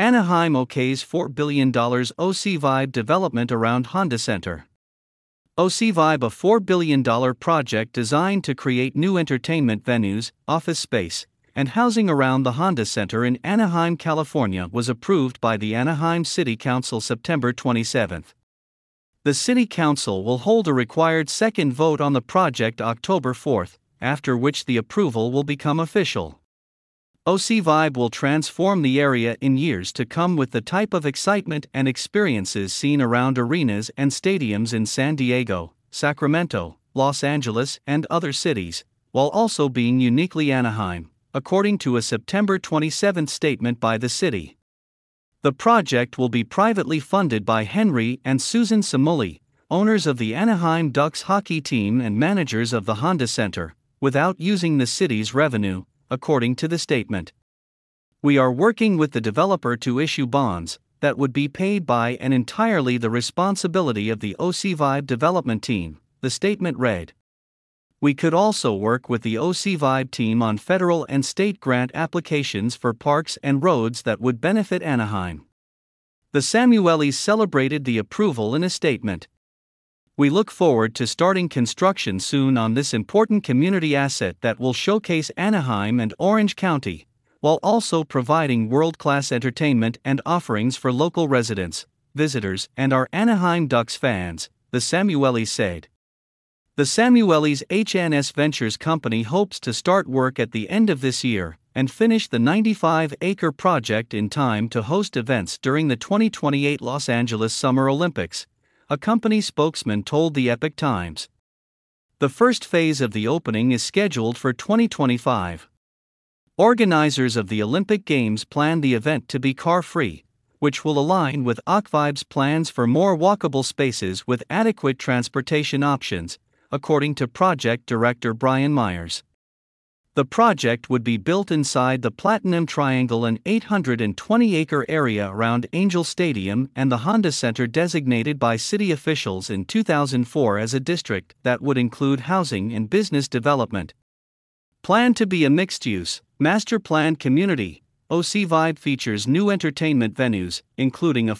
Anaheim okays $4 billion OC Vibe development around Honda Center. OC Vibe, a $4 billion project designed to create new entertainment venues, office space, and housing around the Honda Center in Anaheim, California, was approved by the Anaheim City Council September 27. The City Council will hold a required second vote on the project October 4, after which the approval will become official. OC Vibe will transform the area in years to come with the type of excitement and experiences seen around arenas and stadiums in San Diego, Sacramento, Los Angeles, and other cities, while also being uniquely Anaheim, according to a September 27 statement by the city. The project will be privately funded by Henry and Susan Samuli, owners of the Anaheim Ducks hockey team and managers of the Honda Center, without using the city's revenue, according to the statement. We are working with the developer to issue bonds that would be paid by and entirely the responsibility of the OC Vibe development team, the statement read. We could also work with the OC Vibe team on federal and state grant applications for parks and roads that would benefit Anaheim. The Samuelis celebrated the approval in a statement. We look forward to starting construction soon on this important community asset that will showcase Anaheim and Orange County, while also providing world-class entertainment and offerings for local residents, visitors, and our Anaheim Ducks fans, the Samuelis said. The Samuelis HNS Ventures company hopes to start work at the end of this year and finish the 95-acre project in time to host events during the 2028 Los Angeles Summer Olympics, a company spokesman told the Epoch Times. The first phase of the opening is scheduled for 2025. Organizers of the Olympic Games plan the event to be car-free, which will align with OC Vibe's plans for more walkable spaces with adequate transportation options, according to project director Brian Myers. The project would be built inside the Platinum Triangle, an 820-acre area around Angel Stadium and the Honda Center, designated by city officials in 2004 as a district that would include housing and business development. Planned to be a mixed-use, master-planned community, OC Vibe features new entertainment venues, including a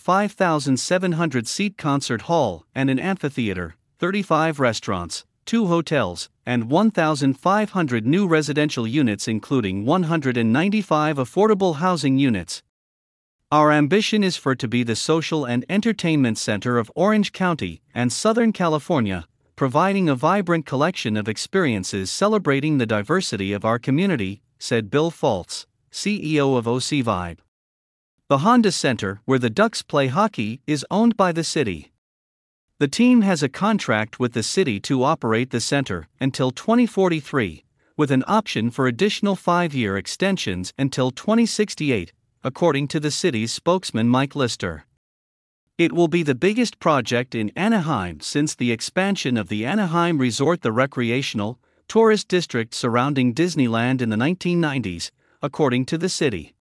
5,700-seat concert hall and an amphitheater, 35 restaurants, 2 hotels, and 1,500 new residential units, including 195 affordable housing units. Our ambition is for it to be the social and entertainment center of Orange County and Southern California, providing a vibrant collection of experiences celebrating the diversity of our community, said Bill Fultz, CEO of OC Vibe. The Honda Center, where the Ducks play hockey, is owned by the city. The team has a contract with the city to operate the center until 2043, with an option for additional 5-year extensions until 2068, according to the city's spokesman Mike Lister. It will be the biggest project in Anaheim since the expansion of the Anaheim Resort, the recreational, tourist district surrounding Disneyland in the 1990s, according to the city.